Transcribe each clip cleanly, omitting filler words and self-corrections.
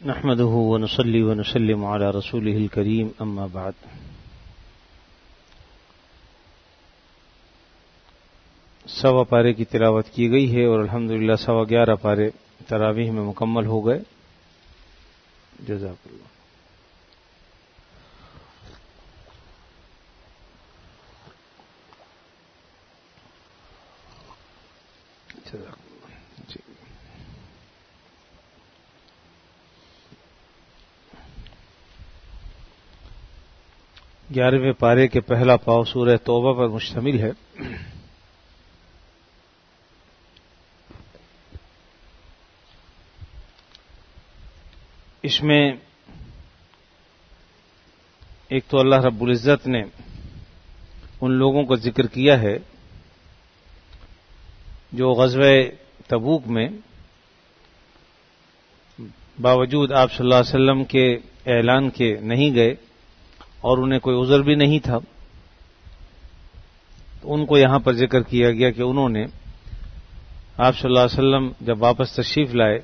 نحمده ونصلي ونسلم على رسوله الكريم اما بعد. سوا پارے کی تلاوت کی گئی ہے اور الحمدللہ 11.25 پارے تراویح میں مکمل ہو گئے. جزاک اللہ. جی. 11ویں پارے کے پہلا پاؤ سورہ توبہ پر مشتمل ہے. اس میں ایک تو اللہ رب العزت نے ان لوگوں کا ذکر کیا ہے جو غزوہ تبوک میں باوجود آپ صلی اللہ علیہ وسلم کے اعلان کے نہیں گئے اور انہیں کوئی عذر بھی نہیں تھا. تو ان کو یہاں پر ذکر کیا گیا کہ انہوں نے آپ صلی اللہ علیہ وسلم جب واپس تشریف لائے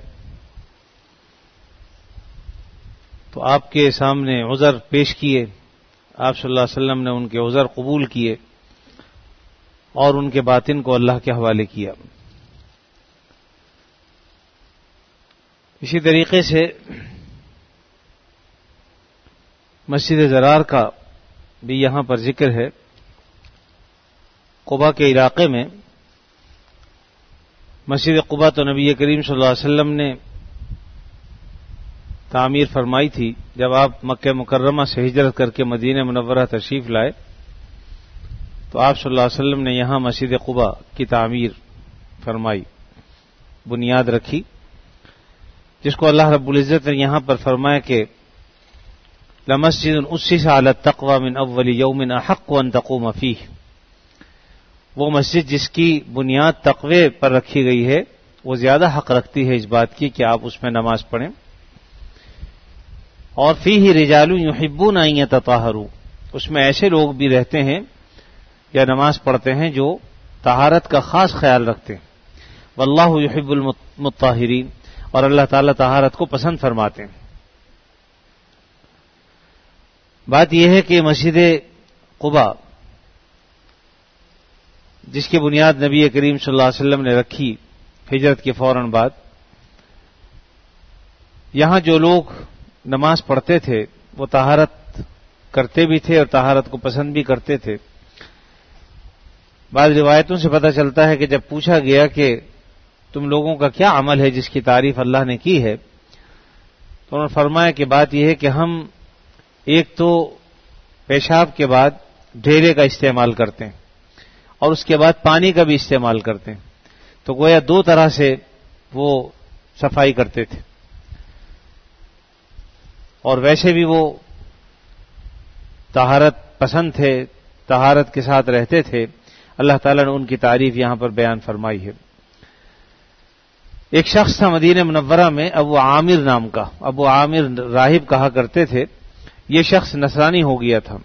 تو آپ کے سامنے عذر پیش کیے. آپ صلی اللہ علیہ وسلم نے ان کے عذر قبول کیے اور ان کے باطن کو اللہ کے حوالے کیا. اسی طریقے سے مسجد ضرار کا بھی یہاں پر ذکر ہے. قباء کے علاقے میں مسجد قباء تو نبی کریم صلی اللہ علیہ وسلم نے تعمیر فرمائی تھی. جب آپ مکہ مکرمہ سے ہجرت کر کے مدینہ منورہ تشریف لائے تو آپ صلی اللہ علیہ وسلم نے یہاں مسجد قباء کی تعمیر فرمائی، بنیاد رکھی، جس کو اللہ رب العزت نے یہاں پر فرمایا کہ لَمَسْجِدٌ أُسِّسَ عَلَى التَّقْوَى مِنْ أَوَّلِ يَوْمٍ أَحَقُّ أَن تَقُومَ فِيهِ. وہ مسجد جس کی بنیاد تقوی پر رکھی گئی ہے وہ زیادہ حق رکھتی ہے اس بات کی کہ آپ اس میں نماز پڑھیں. اور فِيهِ رِجَالٌ يُحِبُّونَ أَن يَتَطَهَّرُوا، اس میں ایسے لوگ بھی رہتے ہیں یا نماز پڑھتے ہیں جو طہارت کا خاص خیال رکھتے ہیں. وَاللَّهُ يُحِبُّ الْمُطَّهِّرِينَ، اور اللہ تعالیٰ طہارت کو پسند فرماتے ہیں. بات یہ ہے کہ مسجد قباء جس کی بنیاد نبی کریم صلی اللہ علیہ وسلم نے رکھی ہجرت کے فوراً بعد، یہاں جو لوگ نماز پڑھتے تھے وہ طہارت کرتے بھی تھے اور طہارت کو پسند بھی کرتے تھے. بعض روایتوں سے پتہ چلتا ہے کہ جب پوچھا گیا کہ تم لوگوں کا کیا عمل ہے جس کی تعریف اللہ نے کی ہے، تو انہوں نے فرمایا کہ بات یہ ہے کہ ہم ایک تو پیشاب کے بعد ڈھیرے کا استعمال کرتے ہیں اور اس کے بعد پانی کا بھی استعمال کرتے ہیں. تو گویا دو طرح سے وہ صفائی کرتے تھے اور ویسے بھی وہ طہارت پسند تھے، طہارت کے ساتھ رہتے تھے. اللہ تعالیٰ نے ان کی تعریف یہاں پر بیان فرمائی ہے. ایک شخص تھا مدینہ منورہ میں ابو عامر نام کا، ابو عامر راہب کہا کرتے تھے. یہ شخص نصرانی ہو گیا تھا.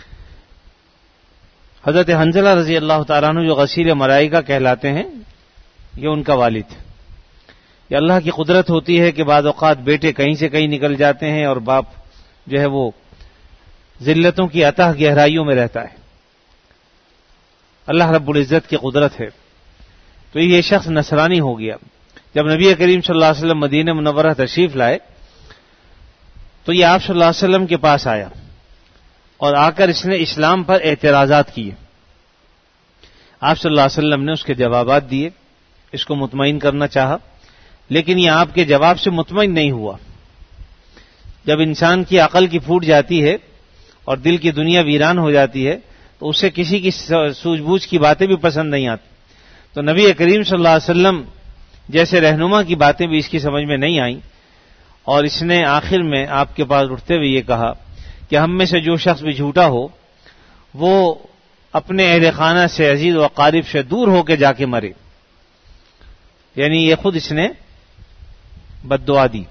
حضرت حنظلہ رضی اللہ تعالیٰ عنہ جو غسیل ملائکہ کہلاتے ہیں یہ ان کا والد ہے. یہ اللہ کی قدرت ہوتی ہے کہ بعض اوقات بیٹے کہیں سے کہیں نکل جاتے ہیں اور باپ جو ہے وہ ذلتوں کی اتح گہرائیوں میں رہتا ہے. اللہ رب العزت کی قدرت ہے. تو یہ شخص نصرانی ہو گیا. جب نبی کریم صلی اللہ علیہ وسلم مدینہ منورہ تشریف لائے تو یہ آپ صلی اللہ علیہ وسلم کے پاس آیا اور آ کر اس نے اسلام پر اعتراضات کیے. آپ صلی اللہ علیہ وسلم نے اس کے جوابات دیے، اس کو مطمئن کرنا چاہا، لیکن یہ آپ کے جواب سے مطمئن نہیں ہوا. جب انسان کی عقل کی پھوٹ جاتی ہے اور دل کی دنیا ویران ہو جاتی ہے تو اسے کسی کی سوجھ بوجھ کی باتیں بھی پسند نہیں آتی. تو نبی کریم صلی اللہ علیہ وسلم جیسے رہنما کی باتیں بھی اس کی سمجھ میں نہیں آئیں اور اس نے آخر میں آپ کے پاس اٹھتے ہوئے یہ کہا کہ ہم میں سے جو شخص بھی جھوٹا ہو وہ اپنے اہل خانہ سے، عزیز و اقارب سے دور ہو کے جا کے مرے. یعنی یہ خود اس نے بد دعا دی.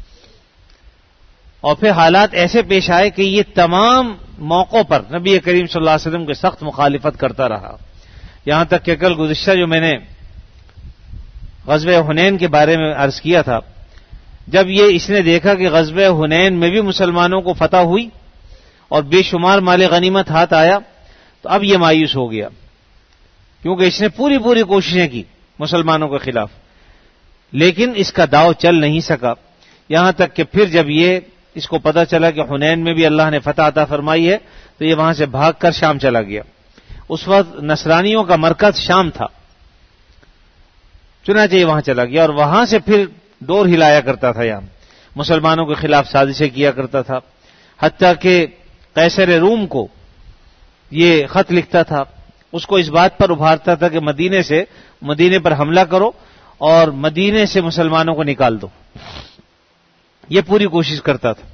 اور پھر حالات ایسے پیش آئے کہ یہ تمام موقعوں پر نبی کریم صلی اللہ علیہ وسلم کے سخت مخالفت کرتا رہا. یہاں تک کہ کل گزشتہ جو میں نے غزوہ حنین کے بارے میں عرض کیا تھا جب یہ اس نے دیکھا کہ غزوہ حنین میں بھی مسلمانوں کو فتح ہوئی اور بے شمار مال غنیمت ہاتھ آیا، تو اب یہ مایوس ہو گیا، کیونکہ اس نے پوری کوششیں کی مسلمانوں کے خلاف، لیکن اس کا داؤ چل نہیں سکا، یہاں تک کہ پھر جب یہ اس کو پتا چلا کہ حنین میں بھی اللہ نے فتح عطا فرمائی ہے، تو یہ وہاں سے بھاگ کر شام چلا گیا۔ اس وقت نصرانیوں کا مرکز شام تھا، چنانچہ یہ وہاں چلا گیا اور وہاں سے پھر ڈور ہلایا کرتا تھا، یہاں مسلمانوں کے خلاف سازشیں کیا کرتا تھا، حتیٰ کہ قیصر روم کو یہ خط لکھتا تھا، اس کو اس بات پر ابھارتا تھا کہ مدینے پر حملہ کرو اور مدینے سے مسلمانوں کو نکال دو، یہ پوری کوشش کرتا تھا۔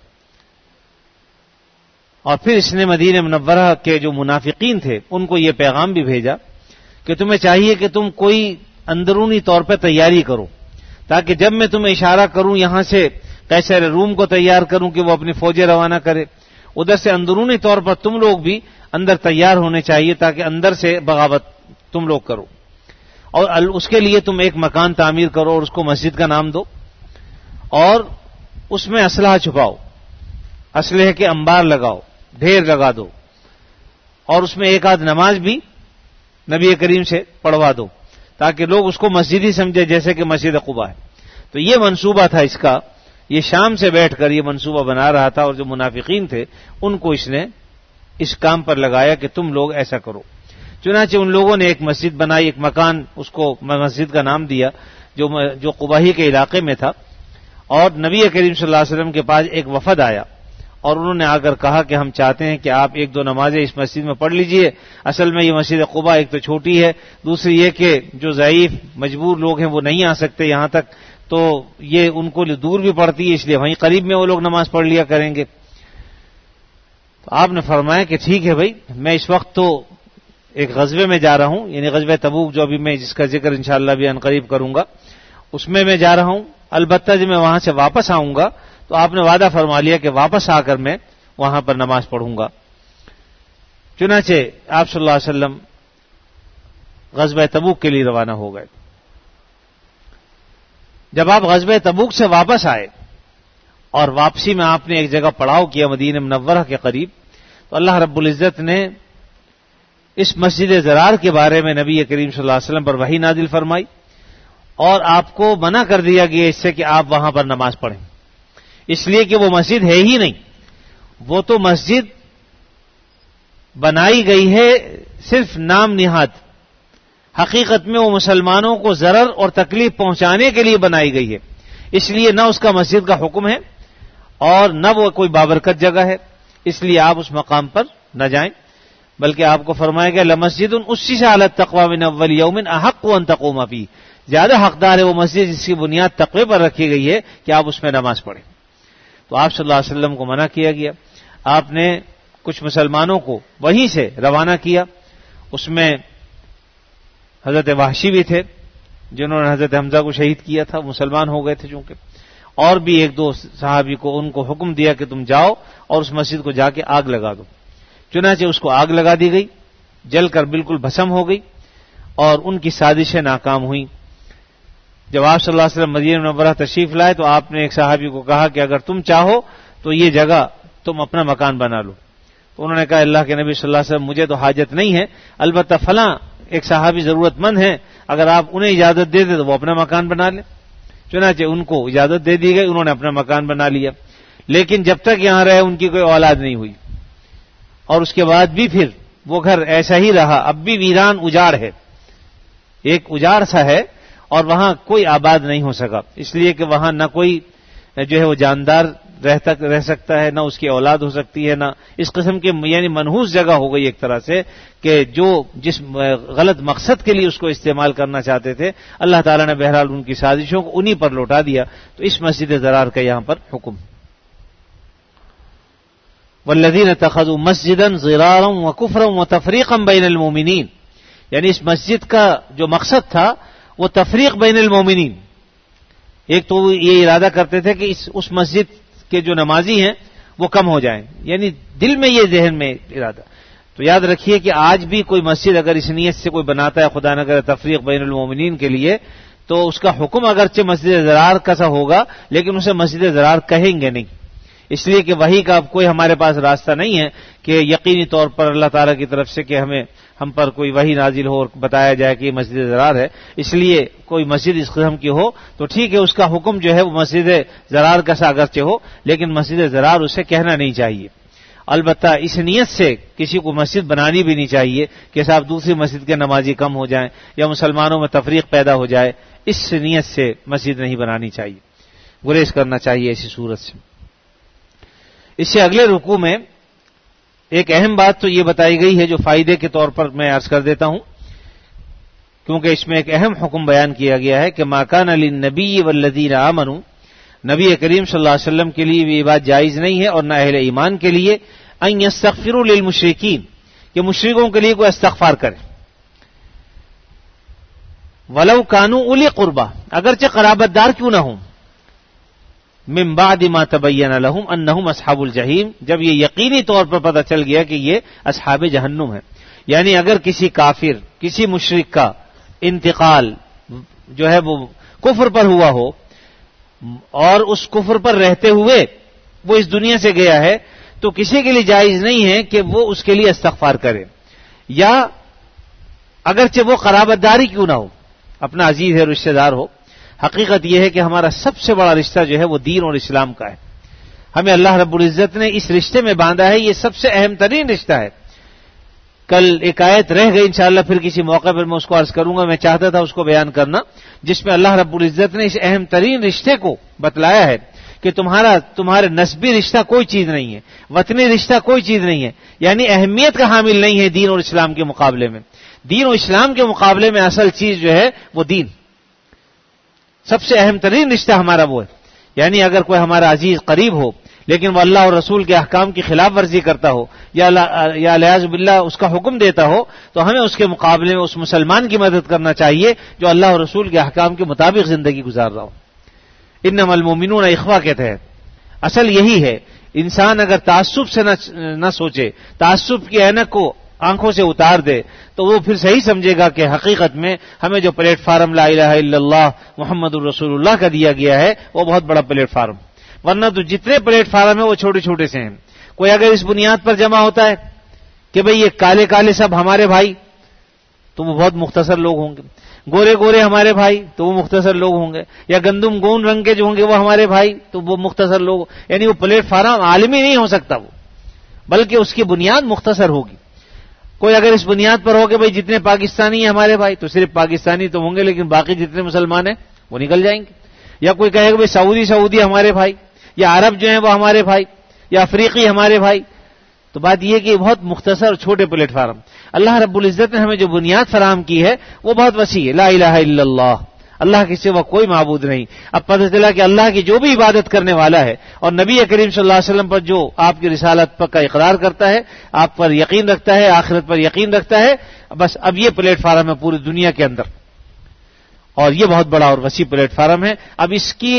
اور پھر اس نے مدینہ منورہ کے جو منافقین تھے ان کو یہ پیغام بھی بھیجا کہ تمہیں چاہیے کہ تم کوئی اندرونی طور پہ تیاری کرو، تاکہ جب میں تمہیں اشارہ کروں یہاں سے قیصر روم کو تیار کروں کہ وہ اپنی فوجیں روانہ کرے، ادھر سے اندرونی طور پر تم لوگ بھی اندر تیار ہونے چاہیے تاکہ اندر سے بغاوت تم لوگ کرو، اور اس کے لیے تم ایک مکان تعمیر کرو اور اس کو مسجد کا نام دو، اور اس میں اسلحہ چھپاؤ، اسلحے کے انبار لگاؤ، ڈھیر لگا دو، اور اس میں ایک آدھ نماز بھی نبی کریم سے پڑھوا دو تاکہ لوگ اس کو مسجد ہی سمجھے جیسے کہ مسجد قباء ہے۔ تو یہ منصوبہ تھا اس کا، یہ شام سے بیٹھ کر یہ منصوبہ بنا رہا تھا، اور جو منافقین تھے ان کو اس نے اس کام پر لگایا کہ تم لوگ ایسا کرو۔ چنانچہ ان لوگوں نے ایک مسجد بنائی، ایک مکان، اس کو مسجد کا نام دیا جو قبائی کے علاقے میں تھا، اور نبی کریم صلی اللہ علیہ وسلم کے پاس ایک وفد آیا اور انہوں نے آ کر کہا کہ ہم چاہتے ہیں کہ آپ ایک دو نمازیں اس مسجد میں پڑھ لیجئے۔ اصل میں یہ مسجد قباء ایک تو چھوٹی ہے، دوسری یہ کہ جو ضعیف مجبور لوگ ہیں وہ نہیں آ سکتے یہاں تک، تو یہ ان کو دور بھی پڑتی ہے، اس لیے وہیں قریب میں وہ لوگ نماز پڑھ لیا کریں گے۔ تو آپ نے فرمایا کہ ٹھیک ہے بھائی، میں اس وقت تو ایک غزوے میں جا رہا ہوں، یعنی غزوہ تبوک جو ابھی میں جس کا ذکر انشاءاللہ بھی عنقریب کروں گا، اس میں جا رہا ہوں، البتہ جب میں وہاں سے واپس آؤں گا تو آپ نے وعدہ فرما لیا کہ واپس آ کر میں وہاں پر نماز پڑھوں گا۔ چنانچہ آپ صلی اللہ علیہ وسلم غزوہ تبوک کے لیے روانہ ہو گئے۔ جب آپ غزوہ تبوک سے واپس آئے اور واپسی میں آپ نے ایک جگہ پڑاؤ کیا مدینہ منورہ کے قریب، تو اللہ رب العزت نے اس مسجد ضرار کے بارے میں نبی کریم صلی اللہ علیہ وسلم پر وحی نازل فرمائی اور آپ کو منع کر دیا گیا اس سے کہ آپ وہاں پر نماز پڑھیں، اس لیے کہ وہ مسجد ہے ہی نہیں، وہ تو مسجد بنائی گئی ہے صرف نام نہاد، حقیقت میں وہ مسلمانوں کو ضرر اور تکلیف پہنچانے کے لیے بنائی گئی ہے، اس لیے نہ اس کا مسجد کا حکم ہے اور نہ وہ کوئی بابرکت جگہ ہے، اس لیے آپ اس مقام پر نہ جائیں، بلکہ آپ کو فرمایا گیا لمسجد اسس علی التقوی من اول یوم احق ان تقوم فیہ، زیادہ حقدار ہے وہ مسجد جس کی بنیاد تقوی پر رکھی گئی ہے کہ آپ اس میں نماز پڑھیں۔ تو آپ صلی اللہ علیہ وسلم کو منع کیا گیا، آپ نے کچھ مسلمانوں کو وہیں سے روانہ کیا، اس میں حضرت وحشی بھی تھے جنہوں نے حضرت حمزہ کو شہید کیا تھا، مسلمان ہو گئے تھے چونکہ، اور بھی ایک دو صحابی کو ان کو حکم دیا کہ تم جاؤ اور اس مسجد کو جا کے آگ لگا دو۔ چنانچہ اس کو آگ لگا دی گئی، جل کر بالکل بھسم ہو گئی اور ان کی سازشیں ناکام ہوئیں۔ جب آپ صلی اللہ علیہ وسلم مدینہ منورہ تشریف لائے تو آپ نے ایک صحابی کو کہا کہ اگر تم چاہو تو یہ جگہ تم اپنا مکان بنا لو، تو انہوں نے کہا اللہ کے نبی صلی اللہ علیہ وسلم مجھے تو حاجت نہیں ہے، البتہ فلاں ایک صحابی ضرورت مند ہیں، اگر آپ انہیں اجازت دے دیں تو وہ اپنا مکان بنا لیں۔ چنانچہ ان کو اجازت دے دی گئی، انہوں نے اپنا مکان بنا لیا، لیکن جب تک یہاں رہے ان کی کوئی اولاد نہیں ہوئی، اور اس کے بعد بھی پھر وہ گھر ایسا ہی رہا، اب بھی ویران اجاڑ ہے، ایک اجاڑ سا ہے اور وہاں کوئی آباد نہیں ہو سکا، اس لیے کہ وہاں نہ کوئی جو ہے وہ جاندار رہ سکتا ہے، نہ اس کی اولاد ہو سکتی ہے، نہ اس قسم کے، یعنی منحوس جگہ ہو گئی ایک طرح سے کہ جس غلط مقصد کے لیے اس کو استعمال کرنا چاہتے تھے اللہ تعالیٰ نے بہرحال ان کی سازشوں کو انہی پر لوٹا دیا۔ تو اس مسجد ضرار کا یہاں پر حکم، والذین اتخذوا مسجدا ضرارا وکفرا وتفریقا بین المؤمنین، یعنی اس مسجد کا جو مقصد تھا وہ تفریق بین المؤمنین، ایک تو یہ ارادہ کرتے تھے کہ اس مسجد کے جو نمازی ہیں وہ کم ہو جائیں، یعنی دل میں یہ ذہن میں ارادہ۔ تو یاد رکھیے کہ آج بھی کوئی مسجد اگر اس نیت سے کوئی بناتا ہے خدا نہ کرے تفریق بین المؤمنین کے لیے، تو اس کا حکم اگرچہ مسجد ضرار کا سا ہوگا لیکن اسے مسجد ضرار کہیں گے نہیں، اس لیے کہ وحی کا اب کوئی ہمارے پاس راستہ نہیں ہے کہ یقینی طور پر اللہ تعالیٰ کی طرف سے کہ ہم پر کوئی وحی نازل ہو اور بتایا جائے کہ یہ مسجد ضرار ہے، اس لیے کوئی مسجد اس قسم کی ہو تو ٹھیک ہے، اس کا حکم جو ہے وہ مسجد ضرار کا سا اگرچہ ہو لیکن مسجد ضرار اسے کہنا نہیں چاہیے۔ البتہ اس نیت سے کسی کو مسجد بنانی بھی نہیں چاہیے کہ صاحب دوسری مسجد کے نمازی کم ہو جائیں یا مسلمانوں میں تفریق پیدا ہو جائے، اس نیت سے مسجد نہیں بنانی چاہیے، گریز کرنا چاہیے ایسی صورت سے۔ اس سے اگلے رکوع میں ایک اہم بات تو یہ بتائی گئی ہے جو فائدے کے طور پر میں عرض کر دیتا ہوں، کیونکہ اس میں ایک اہم حکم بیان کیا گیا ہے کہ ما کان للنبی والذین آمنوا، نبی کریم صلی اللہ علیہ وسلم کے لیے یہ بات جائز نہیں ہے اور نہ اہل ایمان کے لیے ان یستغفروا للمشرکین، کہ مشرکوں کے لیے کوئی استغفار کرے، ولو کانوا اولی قربا، اگرچہ قرابت دار کیوں نہ ہوں، من بعد ما تبین لهم انہم اصحاب الجحیم، جب یہ یقینی طور پر پتہ چل گیا کہ یہ اصحاب جہنم ہے۔ یعنی اگر کسی کافر، کسی مشرک کا انتقال جو ہے وہ کفر پر ہوا ہو اور اس کفر پر رہتے ہوئے وہ اس دنیا سے گیا ہے تو کسی کے لیے جائز نہیں ہے کہ وہ اس کے لیے استغفار کرے، یا اگرچہ وہ قرابت داری کیوں نہ ہو، اپنا عزیز ہے، رشتہ دار ہو۔ حقیقت یہ ہے کہ ہمارا سب سے بڑا رشتہ جو ہے وہ دین اور اسلام کا ہے، ہمیں اللہ رب العزت نے اس رشتے میں باندھا ہے، یہ سب سے اہم ترین رشتہ ہے۔ کل ایک آیت رہ گئی، انشاءاللہ پھر کسی موقع پر میں اس کو عرض کروں گا، میں چاہتا تھا اس کو بیان کرنا، جس میں اللہ رب العزت نے اس اہم ترین رشتے کو بتلایا ہے کہ تمہارے نسبی رشتہ کوئی چیز نہیں ہے، وطنی رشتہ کوئی چیز نہیں ہے، یعنی اہمیت کا حامل نہیں ہے دین اور اسلام کے مقابلے میں۔ دین اور اسلام کے مقابلے میں اصل چیز جو ہے وہ دین، سب سے اہم ترین رشتہ ہمارا وہ ہے۔ یعنی اگر کوئی ہمارا عزیز قریب ہو لیکن وہ اللہ اور رسول کے احکام کی خلاف ورزی کرتا ہو یا الیاذ باللہ اس کا حکم دیتا ہو تو ہمیں اس کے مقابلے میں اس مسلمان کی مدد کرنا چاہیے جو اللہ اور رسول کے احکام کے مطابق زندگی گزار رہا ہو۔ انما المؤمنون اخوہ کے تحت اصل یہی ہے، انسان اگر تعصب سے نہ سوچے، تعصب کی عینک کو آنکھوں سے اتار دے تو وہ پھر صحیح سمجھے گا کہ حقیقت میں ہمیں جو پلیٹ فارم لا الہ الا اللہ محمد الرسول اللہ کا دیا گیا ہے وہ بہت بڑا پلیٹ فارم، ورنہ تو جتنے پلیٹ فارم ہیں وہ چھوٹے چھوٹے سے ہیں۔ کوئی اگر اس بنیاد پر جمع ہوتا ہے کہ بھئی یہ کالے کالے سب ہمارے بھائی تو وہ بہت مختصر لوگ ہوں گے، گورے گورے ہمارے بھائی تو وہ مختصر لوگ ہوں گے، یا گندم گون رنگ کے جو ہوں گے وہ ہمارے بھائی تو وہ مختصر لوگ، یعنی وہ پلیٹ فارم عالمی نہیں ہو سکتا وہ، بلکہ اس کی بنیاد مختصر ہوگی۔ کوئی اگر اس بنیاد پر ہو کہ بھئی جتنے پاکستانی ہیں ہمارے بھائی تو صرف پاکستانی تو ہوں گے لیکن باقی جتنے مسلمان ہیں وہ نکل جائیں گے، یا کوئی کہے کہ بھئی سعودی ہمارے بھائی، یا عرب جو ہیں وہ ہمارے بھائی، یا افریقی ہمارے بھائی، تو بات یہ کہ بہت مختصر اور چھوٹے پلیٹ فارم۔ اللہ رب العزت نے ہمیں جو بنیاد فراہم کی ہے وہ بہت وسیع ہے، لا الہ الا اللہ، اللہ کے سوا کوئی معبود نہیں۔ اب پتہ چلا کہ اللہ کی جو بھی عبادت کرنے والا ہے اور نبی کریم صلی اللہ علیہ وسلم پر جو آپ کی رسالت پر کا اقرار کرتا ہے، آپ پر یقین رکھتا ہے، آخرت پر یقین رکھتا ہے، بس اب یہ پلیٹ فارم ہے پوری دنیا کے اندر، اور یہ بہت بڑا اور وسیع پلیٹ فارم ہے۔ اب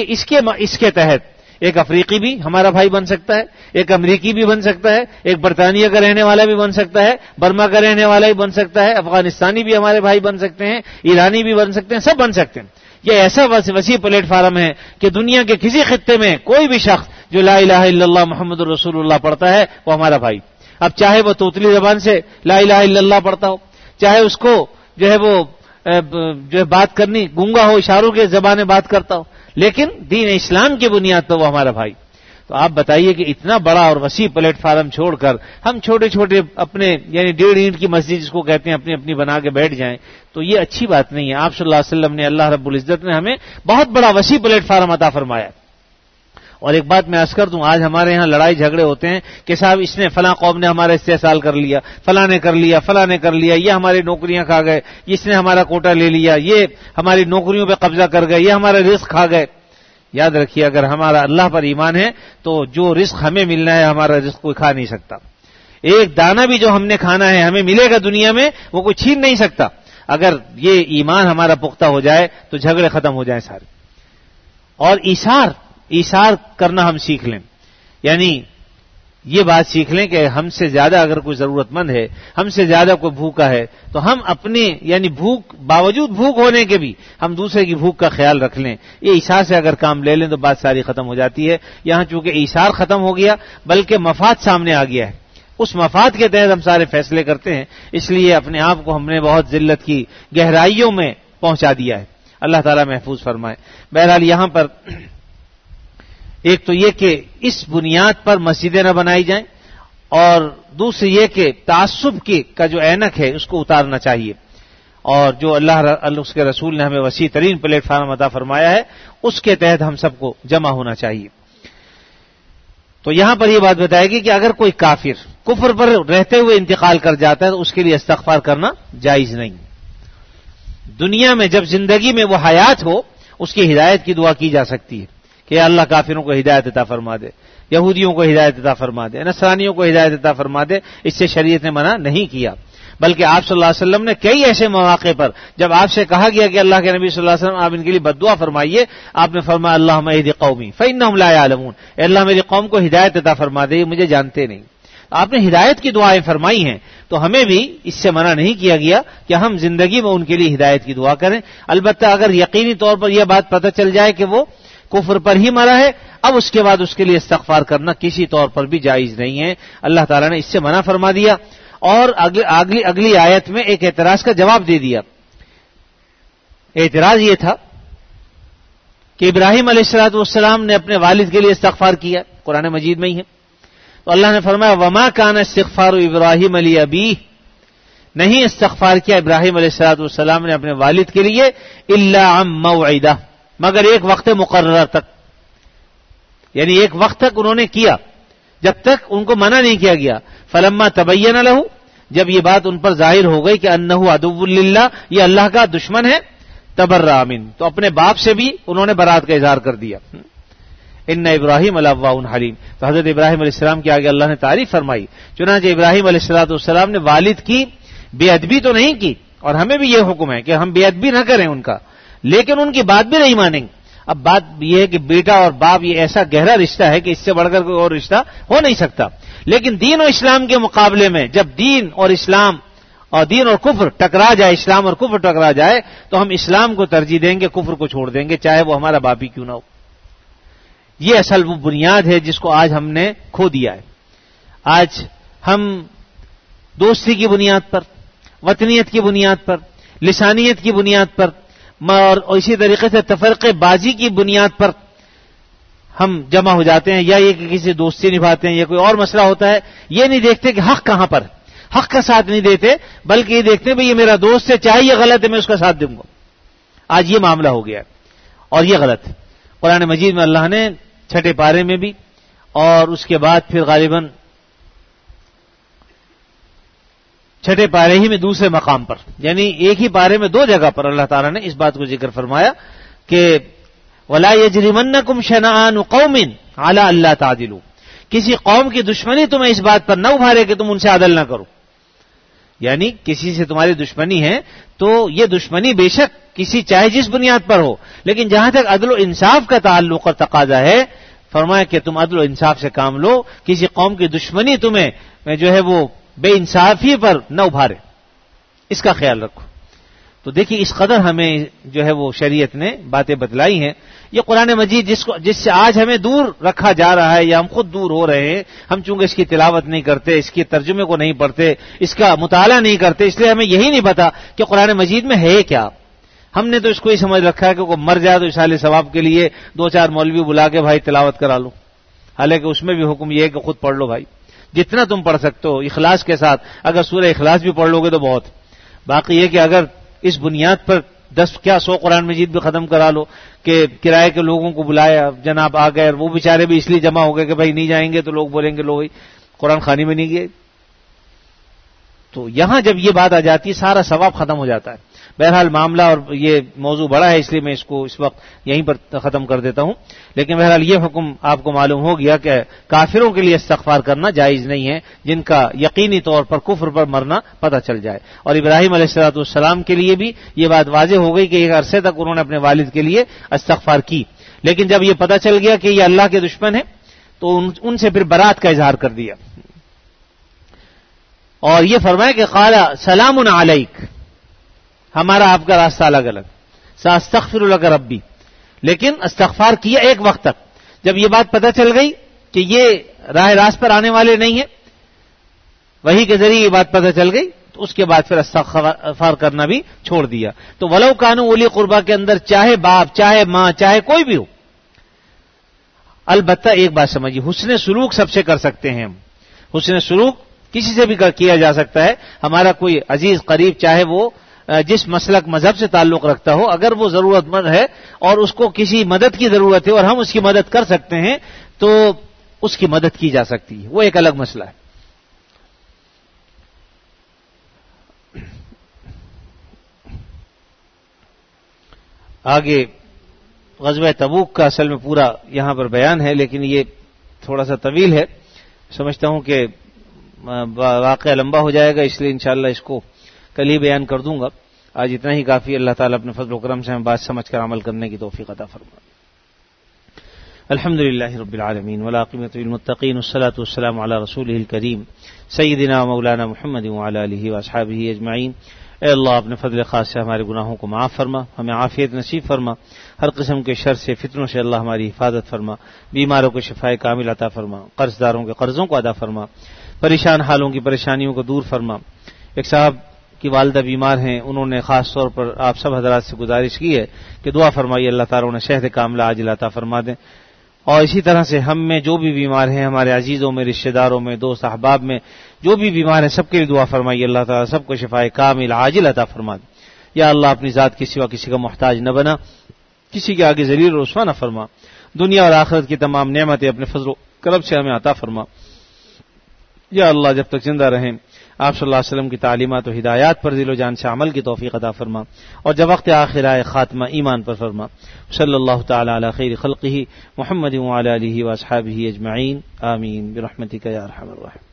اس کے تحت ایک افریقی بھی ہمارا بھائی بن سکتا ہے، ایک امریکی بھی بن سکتا ہے، ایک برطانیہ کا رہنے والا بھی بن سکتا ہے، برما کا رہنے والا بھی بن سکتا ہے، افغانستانی بھی ہمارے بھائی بن سکتے ہیں، ایرانی بھی بن سکتے ہیں، سب بن سکتے ہیں۔ یہ ایسا وسیع پلیٹ فارم ہے کہ دنیا کے کسی خطے میں کوئی بھی شخص جو لا الہ الا اللہ محمد الرسول اللہ پڑھتا ہے وہ ہمارا بھائی، اب چاہے وہ توتلی زبان سے لا الہ الا اللہ پڑھتا ہو، چاہے اس کو جو ہے وہ بات کرنی گونگا ہو، اشاروں کے زبانیں بات کرتا ہو، لیکن دین اسلام کی بنیاد پر وہ ہمارا بھائی۔ تو آپ بتائیے کہ اتنا بڑا اور وسیع پلیٹ فارم چھوڑ کر ہم چھوٹے چھوٹے اپنے یعنی 1.5 اینٹ کی مسجد جس کو کہتے ہیں اپنی اپنی بنا کے بیٹھ جائیں تو یہ اچھی بات نہیں ہے۔ آپ صلی اللہ علیہ وسلم نے، اللہ رب العزت نے ہمیں بہت بڑا وسیع پلیٹ فارم عطا فرمایا۔ اور ایک بات میں عرض کر دوں، آج ہمارے ہاں لڑائی جھگڑے ہوتے ہیں کہ صاحب اس نے فلاں قوم نے ہمارا استحصال کر لیا، فلاں نے کر لیا، فلاں نے کر لیا، یہ ہماری نوکریاں کھا گئے، اس نے ہمارا کوٹا لے لیا، یہ ہماری نوکریوں پہ قبضہ کر گئے، یہ ہمارا رزق کھا گئے۔ یاد رکھیے اگر ہمارا اللہ پر ایمان ہے تو جو رزق ہمیں ملنا ہے ہمارا رزق کوئی کھا نہیں سکتا۔ ایک دانہ بھی جو ہم نے کھانا ہے ہمیں ملے گا دنیا میں وہ کوئی چھین نہیں سکتا۔ اگر یہ ایمان ہمارا پختہ ہو جائے تو جھگڑے ختم ہو جائیں سارے، اور ایثار کرنا ہم سیکھ لیں، یعنی یہ بات سیکھ لیں کہ ہم سے زیادہ اگر کوئی ضرورت مند ہے، ہم سے زیادہ کوئی بھوکا ہے، تو ہم اپنے یعنی باوجود بھوک ہونے کے بھی ہم دوسرے کی بھوک کا خیال رکھ لیں. یہ ایثار سے اگر کام لے لیں تو بات ساری ختم ہو جاتی ہے. یہاں چونکہ ایثار ختم ہو گیا بلکہ مفاد سامنے آ گیا ہے، اس مفاد کے تحت ہم سارے فیصلے کرتے ہیں، اس لیے اپنے آپ کو ہم نے بہت ذلت کی گہرائیوں میں پہنچا دیا ہے. اللہ تعالیٰ محفوظ فرمائے. بہرحال یہاں پر ایک تو یہ کہ اس بنیاد پر مسجدیں نہ بنائی جائیں، اور دوسری یہ کہ تعصب کا جو اینک ہے اس کو اتارنا چاہیے، اور جو اللہ اس کے رسول نے ہمیں وسیع ترین پلیٹ فارم عطا فرمایا ہے اس کے تحت ہم سب کو جمع ہونا چاہیے. تو یہاں پر یہ بات بتائے گی کہ اگر کوئی کافر کفر پر رہتے ہوئے انتقال کر جاتا ہے تو اس کے لیے استغفار کرنا جائز نہیں. دنیا میں جب زندگی میں وہ حیات ہو اس کی ہدایت کی دعا کی جا سکتی ہے کہ اللہ کافروں کو ہدایت عطا فرما دے، یہودیوں کو ہدایت عطا فرما دے، نصرانیوں کو ہدایت عطا فرما دے. اس سے شریعت نے منع نہیں کیا، بلکہ آپ صلی اللہ علیہ وسلم نے کئی ایسے مواقع پر جب آپ سے کہا گیا کہ اللہ کے نبی صلی اللہ علیہ وسلم آپ ان کے لیے بد دعا فرمائیے، آپ نے فرمایا اللہم اہد قومی فانہم لا یعلمون، اے اللہ میری قوم کو ہدایت عطا فرما دے، مجھے جانتے نہیں. آپ نے ہدایت کی دعائیں فرمائی ہیں تو ہمیں بھی اس سے منع نہیں کیا گیا کہ ہم زندگی میں ان کے لیے ہدایت کی دعا کریں. البتہ اگر یقینی طور پر یہ بات پتہ چل جائے کہ وہ کفر پر ہی مرا ہے، اب اس کے بعد اس کے لیے استغفار کرنا کسی طور پر بھی جائز نہیں ہے. اللہ تعالیٰ نے اس سے منع فرما دیا. اور اگلی آیت میں ایک اعتراض کا جواب دے دیا. اعتراض یہ تھا کہ ابراہیم علیہ الصلوۃ والسلام نے اپنے والد کے لیے استغفار کیا، قرآن مجید میں ہی ہے. تو اللہ نے فرمایا وما کان استغفار ابراہیم لابیہ، نہیں استغفار کیا ابراہیم علیہ الصلوۃ والسلام نے اپنے والد کے لیے الا عن موعدہ، مگر ایک وقت مقررہ تک، یعنی ایک وقت تک انہوں نے کیا جب تک ان کو منع نہیں کیا گیا. فلما تبین لہ، جب یہ بات ان پر ظاہر ہو گئی کہ انہ عدو للہ، یہ اللہ کا دشمن ہے، تبرأ منہ، تو اپنے باپ سے بھی انہوں نے برات کا اظہار کر دیا. ان ابراہیم لأواہ حلیم، تو حضرت ابراہیم علیہ السلام کے آگے اللہ نے تعریف فرمائی. چنانچہ ابراہیم علیہ السلام نے والد کی بے ادبی تو نہیں کی، اور ہمیں بھی یہ حکم ہے کہ ہم بے ادبی نہ کریں ان کا، لیکن ان کی بات بھی نہیں مانیں. اب بات یہ ہے کہ بیٹا اور باپ یہ ایسا گہرا رشتہ ہے کہ اس سے بڑھ کر کوئی اور رشتہ ہو نہیں سکتا. لیکن دین و اسلام کے مقابلے میں جب دین اور اسلام اور دین اور کفر ٹکرا جائے، اسلام اور کفر ٹکرا جائے، تو ہم اسلام کو ترجیح دیں گے، کفر کو چھوڑ دیں گے، چاہے وہ ہمارا باپ ہی کیوں نہ ہو. یہ اصل وہ بنیاد ہے جس کو آج ہم نے کھو دیا ہے. آج ہم دوستی کی بنیاد پر، وطنیت کی بنیاد پر، لسانیت کی بنیاد پر، اور اسی طریقے سے تفرقے بازی کی بنیاد پر ہم جمع ہو جاتے ہیں، یا یہ کہ کسی دوستی نبھاتے ہیں یا کوئی اور مسئلہ ہوتا ہے. یہ نہیں دیکھتے کہ حق کہاں پر، حق کا ساتھ نہیں دیتے، بلکہ یہ دیکھتے ہیں بھئی یہ میرا دوست ہے، چاہے یہ غلط ہے میں اس کا ساتھ دوں گا. آج یہ معاملہ ہو گیا ہے اور یہ غلط ہے. قرآن مجید میں اللہ نے چھٹے پارے میں بھی اور اس کے بعد پھر غالباً چھٹے پارے ہی میں دوسرے مقام پر، یعنی ایک ہی پارے میں دو جگہ پر اللہ تعالیٰ نے اس بات کو ذکر فرمایا کہ وَلَا يَجْرِمَنَّكُمْ شَنَآنُ قَوْمٍ عَلَىٰ أَلَّا تَعْدِلُوا، کسی قوم کی دشمنی تمہیں اس بات پر نہ ابھارے کہ تم ان سے عدل نہ کرو. یعنی کسی سے تمہاری دشمنی ہے تو یہ دشمنی بے شک کسی چاہے جس بنیاد پر ہو، لیکن جہاں تک عدل و انصاف کا تعلق اور تقاضا ہے، فرمایا کہ تم عدل و انصاف سے کام لو، کسی قوم کی دشمنی تمہیں جو ہے وہ بے انصافی پر نہ ابھارے، اس کا خیال رکھو. تو دیکھیے اس قدر ہمیں جو ہے وہ شریعت نے باتیں بتلائی ہیں. یہ قرآن مجید جس سے آج ہمیں دور رکھا جا رہا ہے یا ہم خود دور ہو رہے ہیں، ہم چونکہ اس کی تلاوت نہیں کرتے، اس کے ترجمے کو نہیں پڑھتے، اس کا مطالعہ نہیں کرتے، اس لیے ہمیں یہی نہیں پتا کہ قرآن مجید میں ہے کیا. ہم نے تو اس کو ہی سمجھ رکھا ہے کہ کوئی مر جائے تو اصال ثواب کے لیے دو چار مولوی بلا کے بھائی تلاوت کرا لو، حالانکہ اس میں بھی حکم یہ ہے کہ خود پڑھ لو بھائی، جتنا تم پڑھ سکتے ہو اخلاص کے ساتھ. اگر سورہ اخلاص بھی پڑھ لو گے تو بہت. باقی یہ کہ اگر اس بنیاد پر 100 قرآن مجید بھی ختم کرا لو کہ کرائے کے لوگوں کو بلایا، جناب آ گئے، وہ بیچارے بھی اس لیے جمع ہو گئے کہ بھائی نہیں جائیں گے تو لوگ بولیں گے لو بھائی قرآن خانی میں نہیں گئے، تو یہاں جب یہ بات آ جاتی ہے سارا ثواب ختم ہو جاتا ہے. بہرحال معاملہ اور یہ موضوع بڑا ہے، اس لیے میں اس کو اس وقت یہیں پر ختم کر دیتا ہوں. لیکن بہرحال یہ حکم آپ کو معلوم ہو گیا کہ کافروں کے لیے استغفار کرنا جائز نہیں ہے جن کا یقینی طور پر کفر پر مرنا پتہ چل جائے. اور ابراہیم علیہ السلام کے لیے بھی یہ بات واضح ہو گئی کہ ایک عرصے تک انہوں نے اپنے والد کے لیے استغفار کی، لیکن جب یہ پتہ چل گیا کہ یہ اللہ کے دشمن ہے تو ان سے پھر برات کا اظہار کر دیا اور یہ فرمایا کہ قال سلام علیک، ہمارا آپ کا راستہ الگ الگ، ساستغفر لک ربی، لیکن استغفار کیا ایک وقت تک. جب یہ بات پتہ چل گئی کہ یہ راہ راست پر آنے والے نہیں ہیں، وحی کے ذریعے یہ بات پتہ چل گئی، تو اس کے بعد پھر استغفار کرنا بھی چھوڑ دیا. تو ولو کانوا اولی قربا کے اندر چاہے باپ، چاہے ماں، چاہے کوئی بھی ہو، البتہ ایک بات سمجھیے، حسن سلوک سب سے کر سکتے ہیں ہم. حسن سلوک کسی سے بھی کیا جا سکتا ہے. ہمارا کوئی عزیز قریب، چاہے وہ جس مسلک مذہب سے تعلق رکھتا ہو، اگر وہ ضرورت مند ہے اور اس کو کسی مدد کی ضرورت ہے اور ہم اس کی مدد کر سکتے ہیں تو اس کی مدد کی جا سکتی ہے، وہ ایک الگ مسئلہ ہے. آگے غزوہ تبوک کا اصل میں پورا یہاں پر بیان ہے، لیکن یہ تھوڑا سا طویل ہے. سمجھتا ہوں کہ واقعہ لمبا ہو جائے گا، اس لیے انشاءاللہ اس کو کل ہی بیان کر دوں گا. آج اتنا ہی کافی. اللہ تعالیٰ اپنے فضل و کرم سے ہمیں بات سمجھ کر عمل کرنے کی توفیق عطا فرمائے. الحمدللہ رب العالمین والعاقبۃ للمتقین والصلاۃ والسلام علی رسولہ الکریم سیدنا مولانا محمد وعلی آلہ واصحابہ اجمعین. اے اللہ اپنے فضل خاص سے ہمارے گناہوں کو معاف فرما، ہمیں عافیت نصیب فرما، ہر قسم کے شر سے، فتنوں سے اللہ ہماری حفاظت فرما، بیماروں کو شفائے کامل عطا فرما، قرض داروں کے قرضوں کو ادا فرما، پریشان حالوں کی پریشانیوں کو دور فرما. ایک صاحب کی والدہ بیمار ہیں، انہوں نے خاص طور پر آپ سب حضرات سے گزارش کی ہے کہ دعا فرمائیے اللہ تعالیٰ انہیں شہد کاملہ عاجل عطا فرما دیں. اور اسی طرح سے ہم میں جو بھی بیمار ہیں، ہمارے عزیزوں میں، رشتہ داروں میں، دوست احباب میں جو بھی بیمار ہیں، سب کے لیے دعا فرمائیے اللہ تعالیٰ سب کو شفائے کامل عاجل عطا فرما دے. یا اللہ اپنی ذات کے سوا کسی کا محتاج نہ بنا، کسی کے آگے ذلیل و رسوا نہ فرما. دنیا اور آخرت کی تمام نعمتیں اپنے فضل و کرم سے ہمیں عطا فرما. یا اللہ جب تک زندہ رہیں آپ صلی اللہ علیہ وسلم کی تعلیمات و ہدایات پر دل و جان سے عمل کی توفیق عطا فرما، اور جب وقت آخر آئے خاتمہ ایمان پر فرما. صلی اللہ تعالی علی خیر خلقہ محمد وعلی آلہ واصحابہ اجمعین. آمین برحمتک یا ارحم الراحمین.